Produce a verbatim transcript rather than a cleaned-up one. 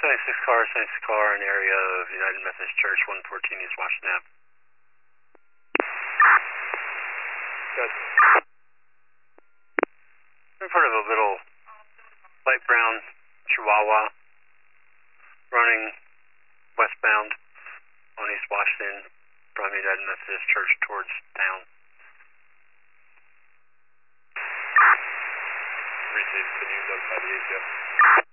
seventy-six car, seventy-six car in the area of United Methodist Church, one fourteen East Washington Avenue. Good. In front of a little light brown Chihuahua running westbound on East Washington from United Methodist Church towards town. Received. Can you notify the A T F?